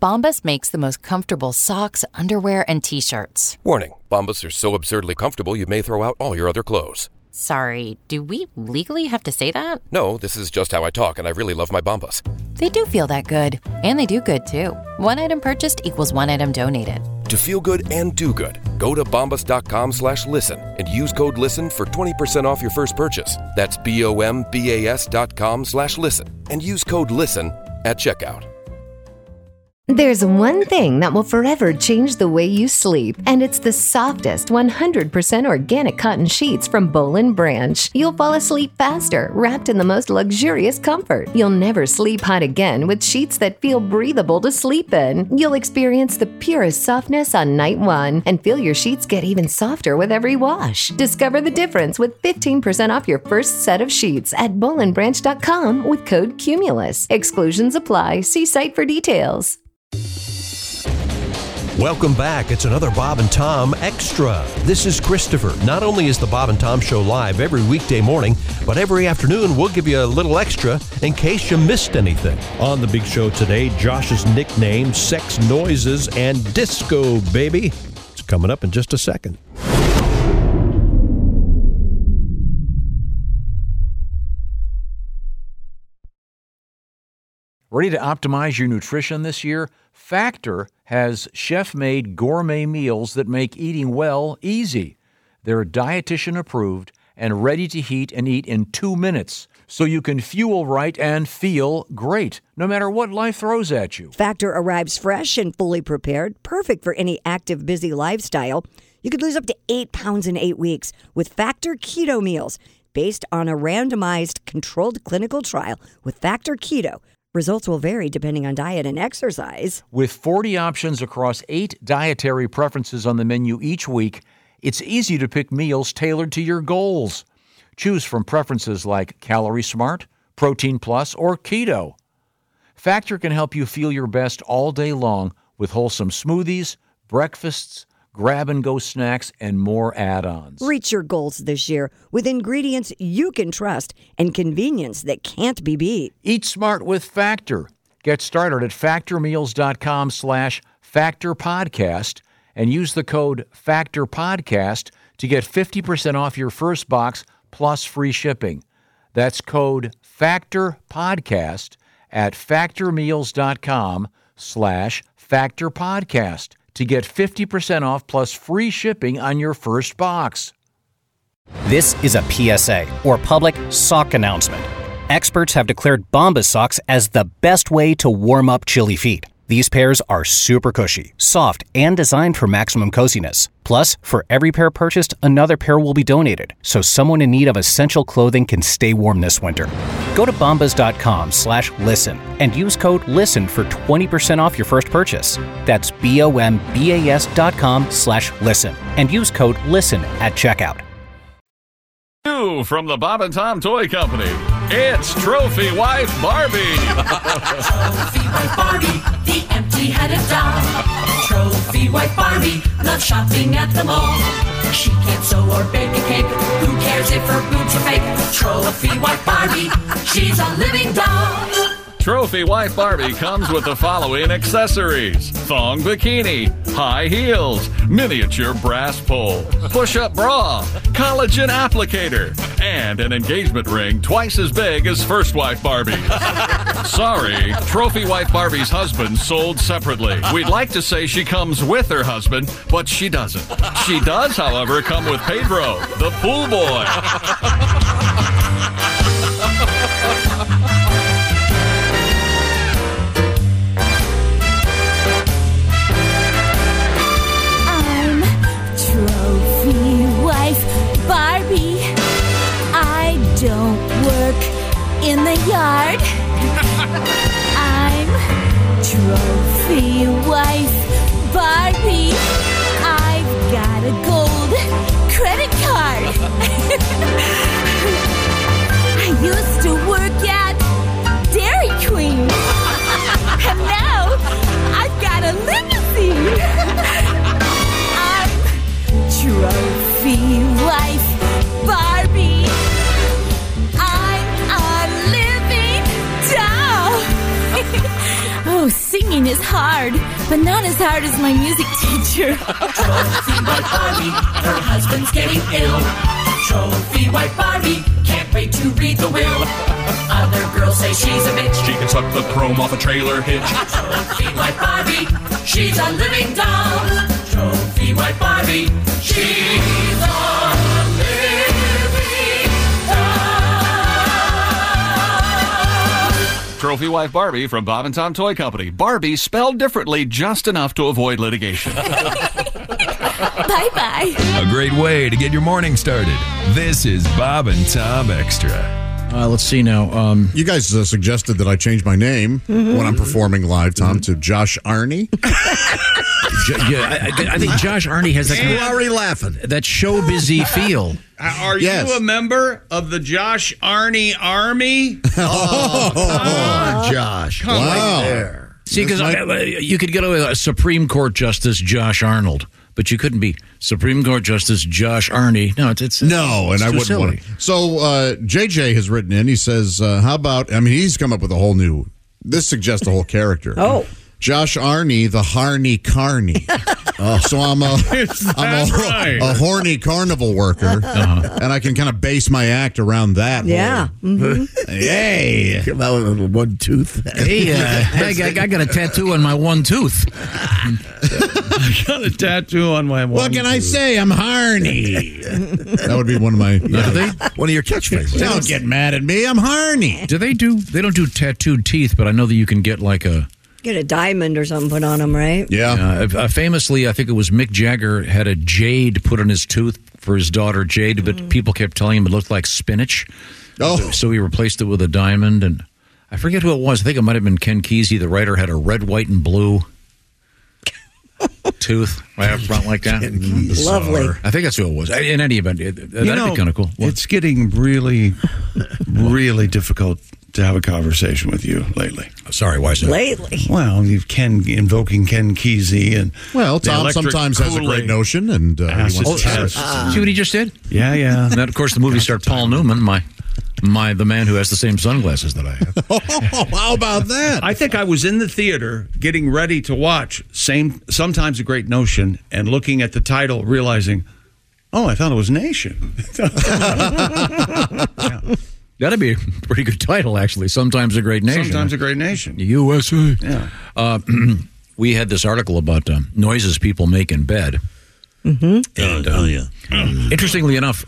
Bombas makes the most comfortable socks, underwear, and T-shirts. Warning, Bombas are so absurdly comfortable you may throw out all your other clothes. Sorry, do we legally have to say that? No, this is just how I talk, and I really love my Bombas. They do feel that good. And they do good, too. One item purchased equals one item donated. To feel good and do good, go to bombas.com/listen and use code LISTEN for 20% off your first purchase. That's BOMBAS.com/listen and use code LISTEN at checkout. There's one thing that will forever change the way you sleep, and it's the softest 100% organic cotton sheets from Boll & Branch. You'll fall asleep faster, wrapped in the most luxurious comfort. You'll never sleep hot again with sheets that feel breathable to sleep in. You'll experience the purest softness on night one and feel your sheets get even softer with every wash. Discover the difference with 15% off your first set of sheets at bollandbranch.com with code CUMULUS. Exclusions apply. See site for details. Welcome back. It's another Bob and Tom Extra. This is Christopher. Not only is the Bob and Tom Show live every weekday morning, but every afternoon we'll give you a little extra in case you missed anything. On the big show today, Josh's nickname, Sex Noises and Disco Baby. It's coming up in just a second. Ready to optimize your nutrition this year? Factor has chef-made gourmet meals that make eating well easy. They're dietitian approved and ready to heat and eat in 2 minutes, so you can fuel right and feel great, no matter what life throws at you. Factor arrives fresh and fully prepared, perfect for any active, busy lifestyle. You could lose up to 8 pounds in 8 weeks with Factor Keto Meals, based on a randomized, controlled clinical trial with Factor Keto. Results will vary depending on diet and exercise. With 40 options across 8 dietary preferences on the menu each week, it's easy to pick meals tailored to your goals. Choose from preferences like Calorie Smart, Protein Plus, or Keto. Factor can help you feel your best all day long with wholesome smoothies, breakfasts, grab-and-go snacks, and more add-ons. Reach your goals this year with ingredients you can trust and convenience that can't be beat. Eat smart with Factor. Get started at factormeals.com/factorpodcast and use the code FACTORPODCAST to get 50% off your first box plus free shipping. That's code FACTORPODCAST at factormeals.com/factorpodcast. to get 50% off plus free shipping on your first box. This is a PSA, or public sock announcement. Experts have declared Bombas socks as the best way to warm up chilly feet. These pairs are super cushy, soft, and designed for maximum coziness. Plus, for every pair purchased, another pair will be donated, so someone in need of essential clothing can stay warm this winter. Go to bombas.com/listen and use code LISTEN for 20% off your first purchase. That's BOMBAS.com/listen and use code LISTEN at checkout. From the Bob and Tom Toy Company, it's Trophy Wife Barbie. Trophy Wife Barbie, the empty-headed doll. Trophy Wife Barbie loves shopping at the mall. She can't sew or bake a cake. Who cares if her boobs are fake? Trophy Wife Barbie, she's a living doll. Trophy Wife Barbie comes with the following accessories: thong bikini, high heels, miniature brass pole, push-up bra, collagen applicator, and an engagement ring twice as big as First Wife Barbie. Sorry, Trophy Wife Barbie's husband sold separately. We'd like to say she comes with her husband, but she doesn't. She does, however, come with Pedro, the pool boy. Barbie, I don't work in the yard. I'm Trophy Wife Barbie. I've got a gold credit card. I used to work at Dairy Queen. And now I've got a limousine. I'm Trophy Wife Barbie. I'm a living doll. Oh, singing is is hard, but not as hard as my music teacher. Trophy wife Barbie, her husband's getting ill. Trophy wife Barbie, can't wait to read the will. Other girls say she's a bitch. She can suck the chrome off a trailer hitch. Trophy wife Barbie, she's a living doll. Trophy wife Barbie, she's a living doll. Trophy wife Barbie from Bob and Tom Toy Company. Barbie spelled differently just enough to avoid litigation. Bye-bye. A great way to get your morning started. This is Bob and Tom Extra. Let's see now. You guys suggested that I change my name when I'm performing live, Tom, to Josh Arney. I think Josh Arney has that You're already laughing. that showbizy feel. Are you a member of the Josh Arney Army? Oh, Josh. Wow. Right there. See, because you could get away with a Supreme Court Justice Josh Arnold, but you couldn't be Supreme Court Justice Josh Arney. No, it's no, and I wouldn't silly. want to. So JJ has written in. He says, "How about?" I mean, he's come up with a whole new. This suggests a whole character. Oh. Josh Arney, the Harney Carney. So I'm a horny carnival worker, and I can kind of base my act around that. Yeah. Hey, Come out with one tooth. Hey, I got a tattoo on my one tooth. I got a tattoo on my one. what can I say? I'm Harney. That would be one of my. One of your catchphrases. Don't get mad at me. I'm Harney. They don't do tattooed teeth, but I know that you can get like a. Get a diamond or something put on them, right? Yeah. Famously, I think it was Mick Jagger had a jade put on his tooth for his daughter Jade, but people kept telling him it looked like spinach. Oh. So he replaced it with a diamond, and I forget who it was. I think it might have been Ken Kesey. The writer had a red, white, and blue tooth right up front like that. Lovely. I think that's who it was. In any event, that'd be kind of cool. It's getting really, really difficult to have a conversation with you lately. Sorry, why is that? Lately. Well, you've invoking Ken Kesey, and Well, Tom sometimes has a great notion, and he wants to share it. See what he just did? Yeah. And then, of course, the movie star Paul Newman, the man who has the same sunglasses that I have. How about that? I think I was in the theater getting ready to watch Sometimes a Great Notion, and looking at the title, realizing, oh, I thought it was Nation. Yeah. That'd be a pretty good title, actually. Sometimes a Great Nation. Sometimes a Great Nation. USA. Yeah. We had this article about noises people make in bed. Yeah. Interestingly enough,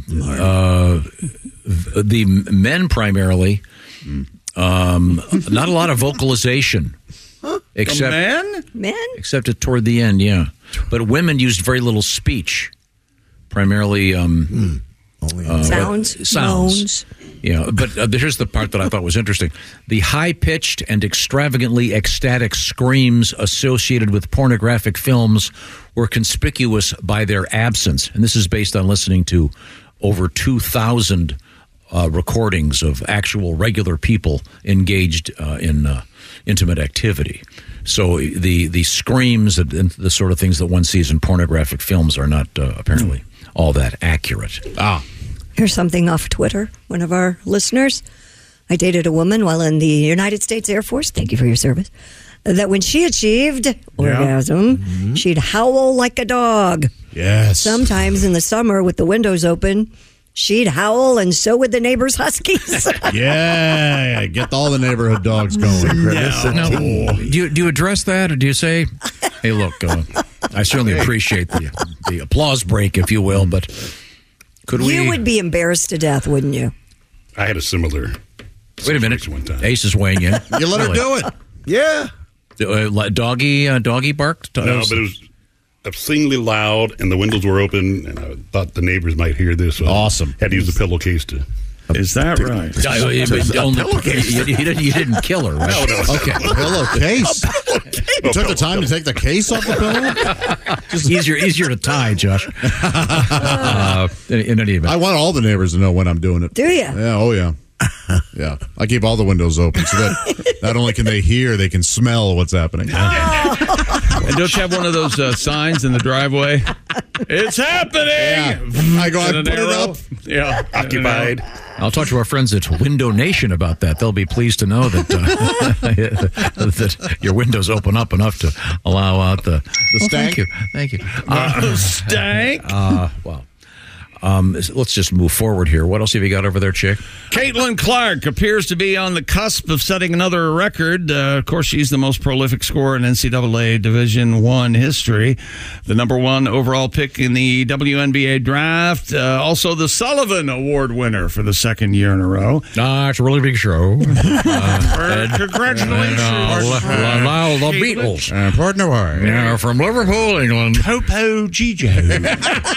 the men primarily, not a lot of vocalization. Except Men? Except toward the end, yeah. But women used very little speech. Primarily Sounds. Sounds. Yeah, but here's the part that I thought was interesting. The high-pitched and extravagantly ecstatic screams associated with pornographic films were conspicuous by their absence. And this is based on listening to over 2,000 recordings of actual regular people engaged in intimate activity. So the screams and the sort of things that one sees in pornographic films are not apparently all that accurate. Here's something off Twitter. One of our listeners. I dated a woman while in the United States Air Force. Thank you for your service. That when she achieved orgasm, she'd howl like a dog. Yes. Sometimes in the summer with the windows open, she'd howl, and so would the neighbors' huskies. Yeah, get all the neighborhood dogs going. No. Do you address that, or do you say, hey, look, I certainly appreciate the applause break, if you will, but could we... You would be embarrassed to death, wouldn't you? I had a similar... Wait a minute. Ace is weighing in. You let her do it. Yeah. Doggy barked? No, but it was obscenely loud, and the windows were open, and I thought the neighbors might hear this. So awesome. Had to use the pillowcase to... Is that right? You didn't kill her, right? No. Okay. Pillowcase? You took the time to take the case off the pillow? Just easier to tie, Josh. In any event. I want all the neighbors to know when I'm doing it. Do you? Yeah, oh yeah. Yeah, I keep all the windows open so that not only can they hear, they can smell what's happening. And don't you have one of those signs in the driveway? It's happening! Yeah. I go, I put it up. Yeah. Occupied. I'll talk to our friends at Window Nation about that. They'll be pleased to know that that your windows open up enough to allow out the stank. Thank you. Stank. Well. Let's just move forward here. What else have you got over there, Chick? Caitlin Clark appears to be on the cusp of setting another record. Of course, she's the most prolific scorer in NCAA Division I history. The number one overall pick in the WNBA draft. Also the Sullivan Award winner for the second year in a row. It's a really big show. Congratulations. Now the Beatles. Partner Yeah, from Liverpool, England. Popo Gijo.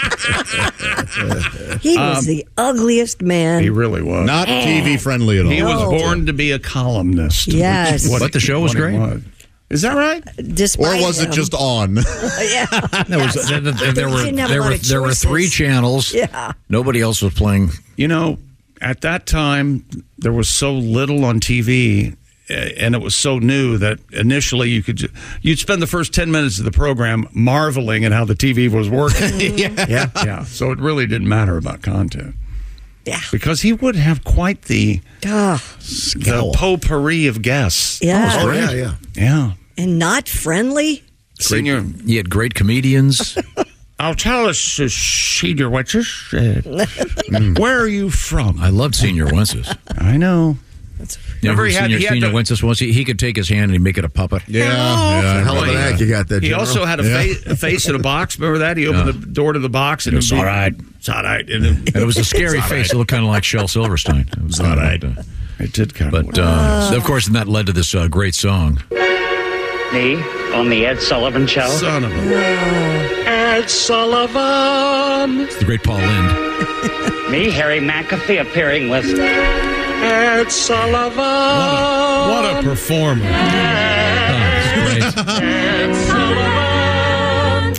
He was the ugliest man. He really was. Not TV friendly at all. He was born to be a columnist. Yes. But the show was great. Is that right? Despite Or was it just on? Yeah. There were three channels. Yeah. Nobody else was playing. You know, at that time, there was so little on TV, and it was so new that initially you'd spend the first 10 minutes of the program marveling at how the TV was working. Yeah. So it really didn't matter about content. Yeah. Because he would have quite the potpourri of guests. Yeah. Yeah. And not friendly. Senior. He had great comedians. I'll tell us, Senior Wences, where are you from? I loved Senior Wences. I know. Remember he had Senior Wences once? He could take his hand and he'd make it a puppet. Yeah. Hell of an act you got there, He General. also had a face in a box. Remember that? He opened the door to the box and It's all right. It's all right. And it was a scary face. It looked kind of like Shel Silverstein. It was all right. It did kind of. But, of course, and that led to this great song. Me on the Ed Sullivan Show. Son of a... Ed Sullivan. It's the great Paul Lynde. Me, Harry McAfee, appearing with Ed Sullivan. What a performer. That's great. Ed Sullivan.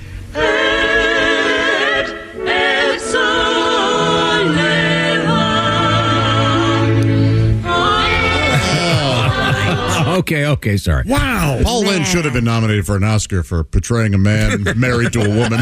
Ed Sullivan. Okay, sorry. Wow. Paul Lynde should have been nominated for an Oscar for portraying a man married to a woman.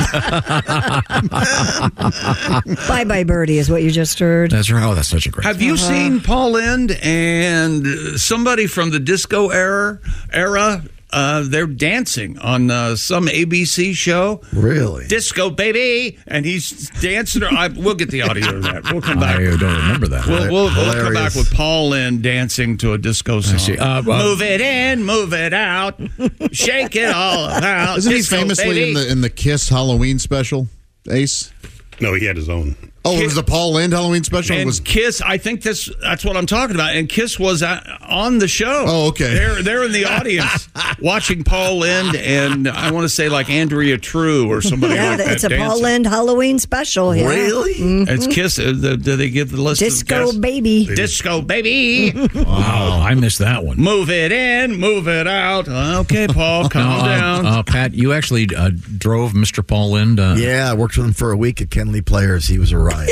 Bye Bye Birdie is what you just heard. That's right. Oh, that's such a great Have you seen Paul Lynde and somebody from the disco era? They're dancing on some ABC show. Really? Disco baby, and he's dancing. We'll get the audio of that. We'll come back. I don't remember that. We'll come back with Paul Lynde dancing to a disco song. I see. Move it in, move it out, shake it all about. Isn't he Disco famously baby. in the Kiss Halloween special, Ace? No, he had his own. Oh, it was the Paul Lynde Halloween special? And Was Kiss, I think that's what I'm talking about. And Kiss was on the show. Oh, okay. They're in the audience watching Paul Lynde and I want to say like Andrea True or somebody like that. It's a dancing. Paul Lynde Halloween special. Yeah. Really? Mhm. It's Kiss. Do they give the list Disco of guests? Baby. Disco baby. Wow, I missed that one. Move it in, move it out. Okay, Paul, calm down. Pat, you actually drove Mr. Paul Lynde. Yeah, I worked with him for a week at Kenley Players. He was a riot.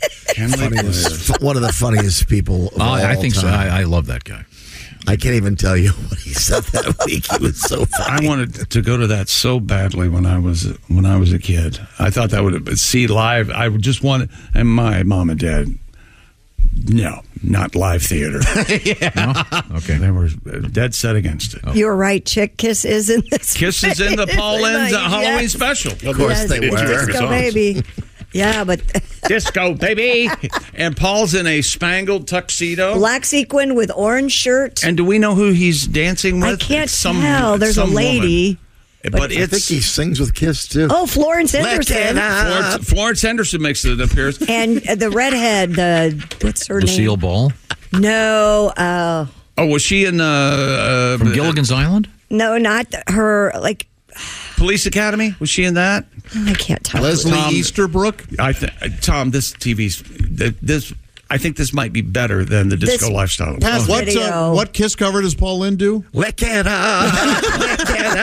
One of the funniest people of all I think so. time. I love that guy. I can't even tell you what he said that week. He was so funny. I wanted to go to that so badly when I was a kid. I thought that would see live. I would just want, and my mom and dad, no, not live theater. No? Okay. They were dead set against it. You're right, Chick. Kiss is in this. Kiss is in the Paul Lynde Halloween special. Of course they were. Disco Baby. Yeah, but Disco baby. And Paul's in a spangled tuxedo. black sequin with orange shirt. And do we know who he's dancing with? I can't It's tell. There's a some lady. woman. But I think he sings with Kiss, too. Oh, Florence Henderson. Florence Henderson makes an appearance. And the redhead, what's her Lucille name? Ball No. Oh, was she in from Gilligan's Island? No, not her. Like, Police Academy? Was she in that? I can't tell. Leslie Easterbrook? Tom, this TV's this. I think this might be better than the disco lifestyle. What Kiss cover does Paul Lynde do? Lick it up. Lick it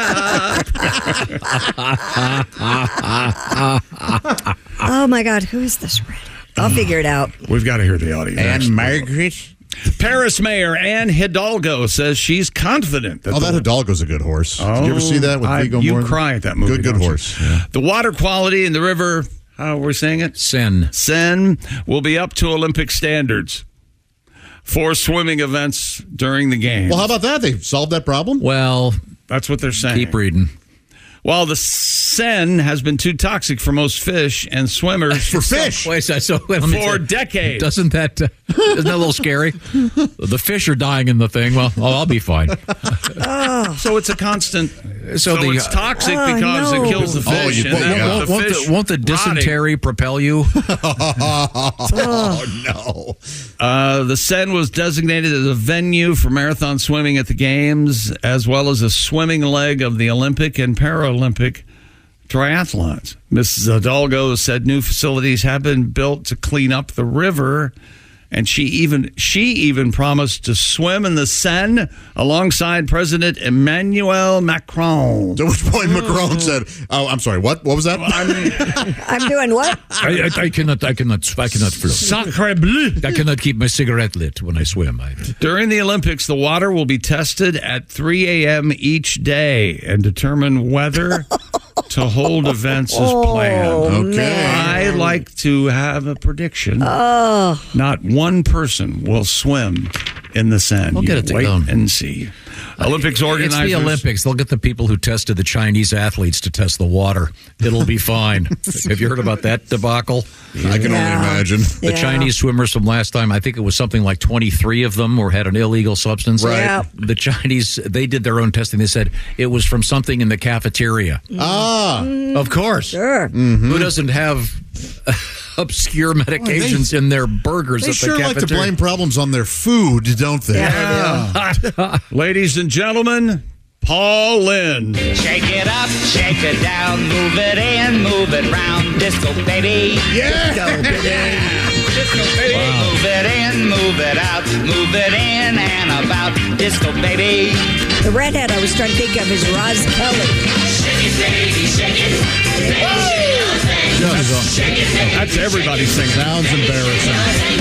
up. Oh my God, who is this ready? I'll figure it out. We've got to hear the audio. And Margaret? Paris Mayor Anne Hidalgo says she's confident. That Hidalgo's a good horse. Did you ever see that with Viggo You Mortensen? cry at that movie. Good don't you? horse. Yeah. The water quality in the river how we're saying it? Sen will be up to Olympic standards for swimming events during the games. Well, how about that? They solved that problem? Well, that's what they're saying. Keep reading. While the Seine has been too toxic for most fish and swimmers for fish for decades. Isn't that a little scary? The fish are dying in the thing. Well, I'll be fine. So it's a constant. So it's toxic because it kills the fish. Won't the dysentery propel you? No. The Seine was designated as a venue for marathon swimming at the games, as well as a swimming leg of the Olympic and Paralympic triathlons. Mrs. Hidalgo said new facilities have been built to clean up the river, and she even promised to swim in the Seine alongside President Emmanuel Macron. To which point Macron said, "Oh, I'm sorry. What was that? I'm doing what? I cannot float. Sacre bleu! I cannot keep my cigarette lit when I swim. During the Olympics, the water will be tested at 3 a.m. each day and determine whether to hold events as planned. Okay. I like to have a prediction. Not one person will swim in the Seine. We'll get it to Wait go. and see. Olympics organizers. It's the Olympics. They'll get the people who tested the Chinese athletes to test the water. It'll be fine. Have you heard about that debacle? I can only imagine. The Chinese swimmers from last time, I think it was something like 23 of them had an illegal substance. Right. Yeah. The Chinese, they did their own testing. They said it was from something in the cafeteria. Of course. Sure. Who doesn't have obscure medications in their burgers They at the sure cafeteria? like to blame problems on their food, don't they? Yeah. Ladies and gentlemen, Paul Lynde. Shake it up, shake it down, move it in, move it round, disco baby. Yeah. Disco baby. Disco baby. Wow. Move it in, move it out, move it in and about, disco baby. The redhead I was trying to think of is Roz Kelly. Shake it, baby, shake it. That's everybody singing. Sounds embarrassing.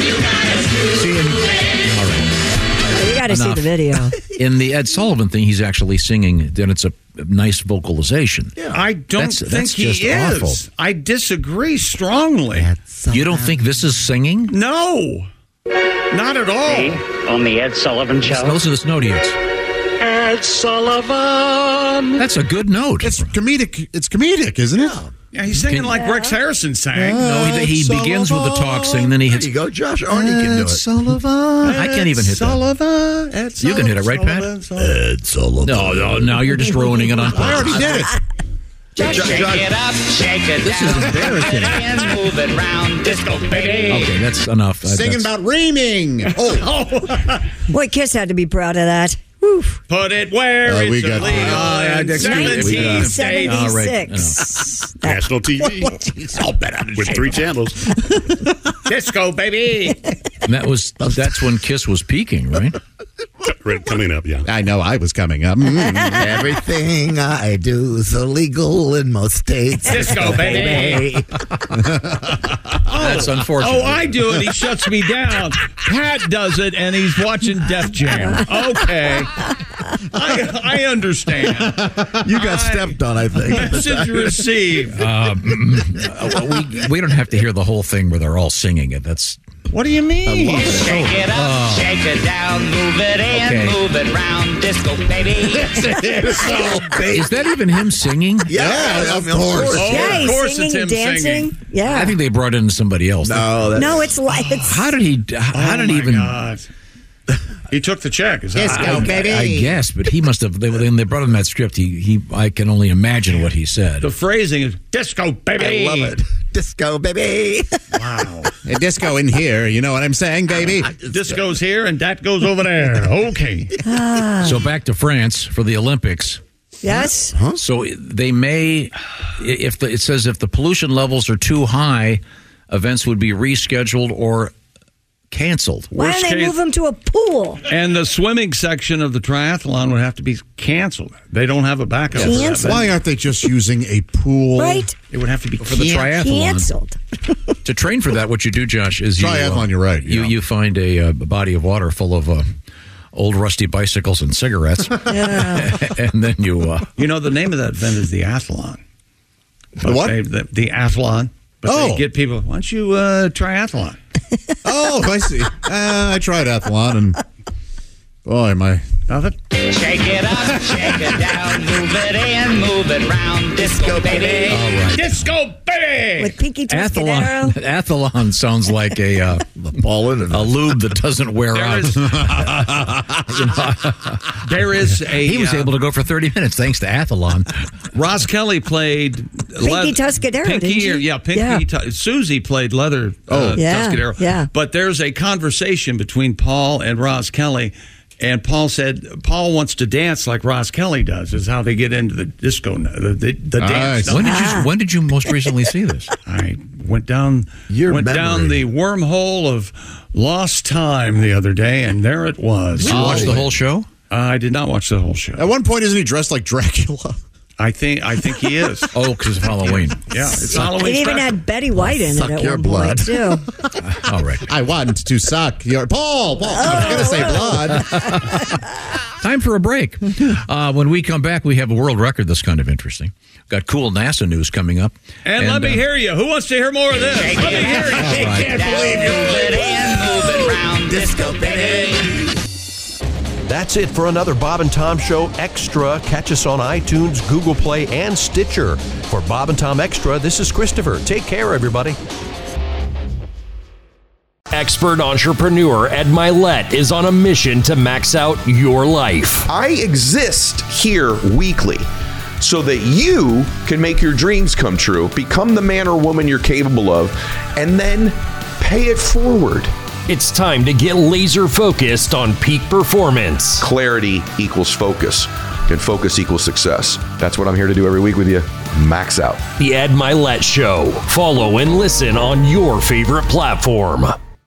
All right. You got to see the video. In the Ed Sullivan thing, he's actually singing, and it's a nice vocalization. Yeah, I don't think he just is. awful. I disagree strongly. You don't think this is singing? No, not at all. On the Ed Sullivan Show. Listen to this note here. Ed Sullivan. That's a good note. It's comedic. It's comedic, isn't it? Yeah, he's singing like Rex Harrison sang. No, he begins with the talk sing, then he hits. There you go, Josh Arney can do it. Sullivan. I can't even hit that. Ed Sullivan. You can hit it, right, Pat? Ed Sullivan. No, now you're just ruining it on purpose. I already did it. Shake it up, shake it This down. is embarrassing. Move it in, move it round, disco baby. Okay, that's enough. Singing about reaming. Oh, Boy, Kiss had to be proud of that. Oof. Put it where it's we got illegal. that. in that's good. 1976. National TV. With 3 channels. Disco baby. And that's when Kiss was peaking, right? Coming up, yeah. I know I was coming up. Everything I do is illegal in most states. Disco baby. That's unfortunate. Oh, I do it. He shuts me down. Pat does it, and he's watching Def Jam. Okay. I understand. You got stepped on, I think. Message received. We don't have to hear the whole thing where they're all singing it. That's What do you mean? Shake it up, shake it down, move it in, Okay. move it round, disco baby. Is that even him singing? Yeah, of course. Oh, Yeah, of he's course singing, it's him dancing. singing. Yeah. I think they brought in somebody else. No, it's like How did he? How did he even? God. He took the check. Is that I guess, but he must have. When they brought him that script, I can only imagine what he said. The phrasing is disco baby. I love it. Disco, baby. Wow. A disco in here, you know what I'm saying, baby? This goes here and that goes over there. Okay. So back to France for the Olympics. Yes. So they may, it says if the pollution levels are too high, events would be rescheduled or canceled. Why don't they move him to a pool? And the swimming section of the triathlon would have to be canceled. They don't have a backup. for that. Canceled? Why aren't they just using a pool? Right? It would have to be For the triathlon. Canceled. To train for that, what you do, Josh, is Triathlon, you're right. Yeah. You find a body of water full of old rusty bicycles and cigarettes, and then you. You know, the name of that event is the Athlon. The what? The Athlon. But they get people, why don't you triathlon? Oh, I see. I tried athlon, and boy, nothing. Shake it up, shake it down, move it in, move it round, disco baby. All right. Disco baby. With Pinky Tuscadero. Athlon sounds like a lube that doesn't wear out. There is a. He was able to go for 30 minutes thanks to Athlon. Roz Kelly played Pinky Tuscadero. Pinky, didn't she? Pinky. Susie played leather. Tuscadero. Yeah. But there's a conversation between Paul and Roz Kelly. And Paul said Paul wants to dance like Roz Kelly does. Is how they get into the disco, the dance. When did you most recently see this? I went down the wormhole of lost time the other day, and there it was. Did you watch the whole show? I did not watch the whole show. At one point, isn't he dressed like Dracula? I think he is. Oh, because of Halloween. Yeah, it's Halloween. It even had Betty White in it at your one blood. point, too. All right. I want to suck your... Paul, I was going to say blood. Time for a break. When we come back, we have a world record that's kind of interesting. Got cool NASA news coming up. And let me hear you. Who wants to hear more of this? Let me hear you. I can't believe you're move it in, move it round, disco baby. That's it for another Bob and Tom Show Extra. Catch us on iTunes, Google Play, and Stitcher. For Bob and Tom Extra, this is Christopher. Take care, everybody. Expert entrepreneur Ed Milet is on a mission to max out your life. I exist here weekly so that you can make your dreams come true, become the man or woman you're capable of, and then pay it forward. It's time to get laser focused on peak performance. Clarity equals focus, and focus equals success. That's what I'm here to do every week with you. Max out. The Ed Milet Show. Follow and listen on your favorite platform.